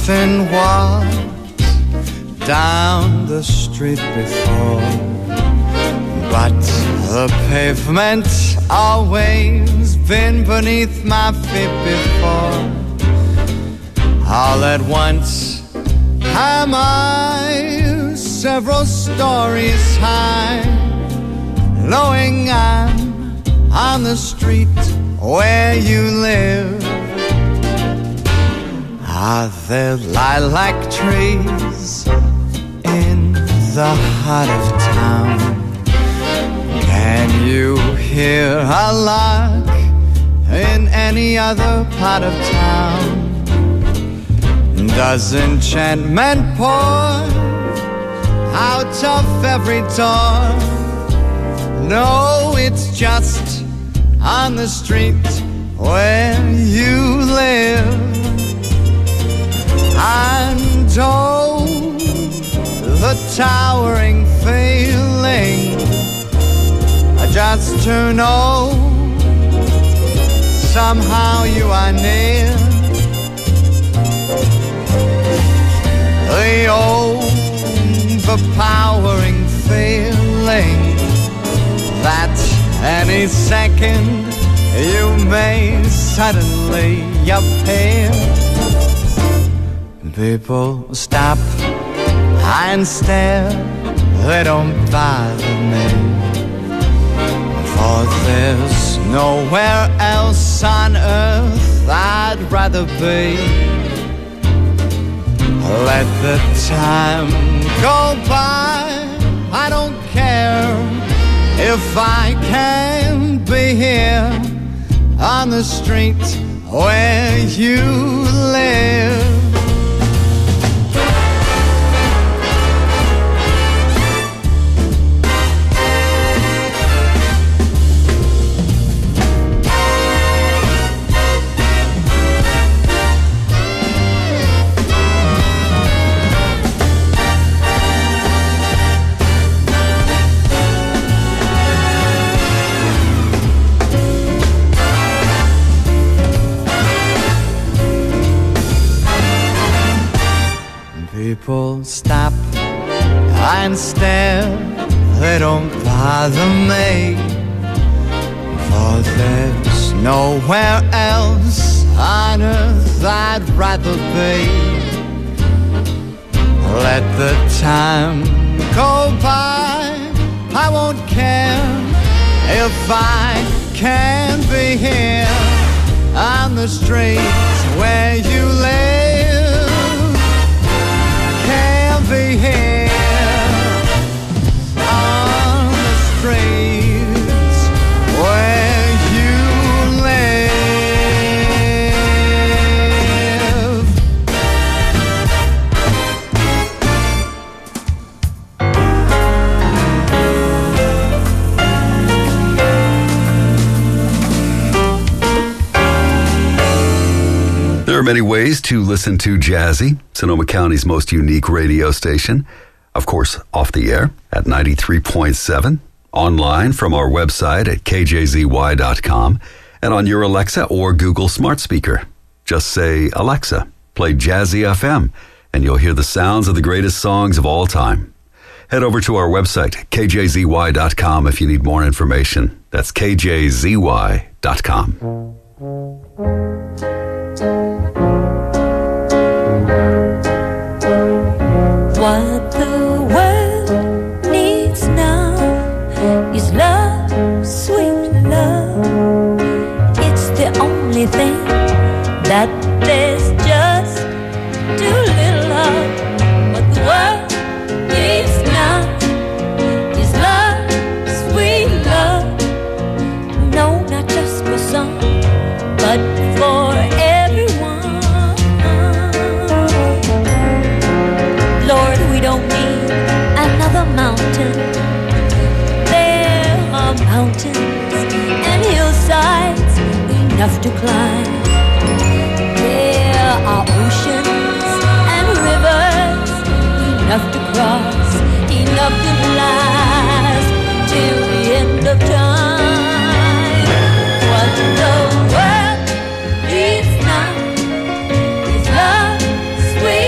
often walked down the street before, but the pavement always been beneath my feet before. All at once am I several stories high, knowing I'm on the street where you live. Are there lilac trees in the heart of town? Can you hear a lark in any other part of town? Does enchantment pour out of every door? No, it's just on the street where you live. And oh, the towering feeling just to know somehow you are near. The overpowering feeling that any second you may suddenly appear. People stop and stare, they don't bother me, for there's nowhere else on earth I'd rather be. Let the time go by, I don't care if I can be here on the street where you live. People stop and stare, they don't bother me, for there's nowhere else on earth I'd rather be. Let the time go by, I won't care if I can be here on the streets where you live. Be here on the streets where you live. There are many ways to listen to Jazzy, Sonoma County's most unique radio station. Of course, off the air at 93.7, online from our website at kjzy.com, and on your Alexa or Google smart speaker. Just say, Alexa, play Jazzy FM, and you'll hear the sounds of the greatest songs of all time. Head over to our website, kjzy.com, if you need more information. That's kjzy.com. What the world needs now is love, sweet love. It's the only thing that there's just too little of. What the world needs now is love, sweet love. No, not just for some, but for everyone. Lord, we don't need another mountain. There are mountains and hillsides enough to climb. There are oceans and rivers enough to cross, enough to last till the end of time. What the world needs now is love, sweet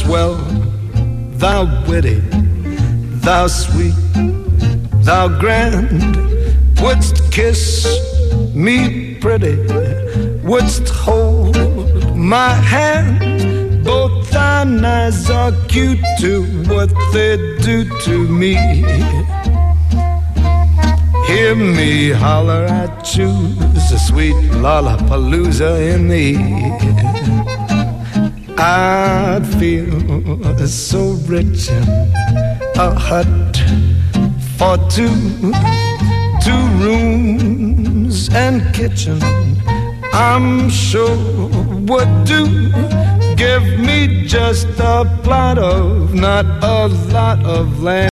swell, thou witty, thou sweet, thou grand, wouldst kiss me pretty, wouldst hold my hand. Both thine eyes are cute to what they do to me. Hear me holler, I choose a sweet lollapalooza in the air. I'd feel so rich in a hut for two rooms and kitchen, I'm sure would do. Give me just a plot of, not a lot of land.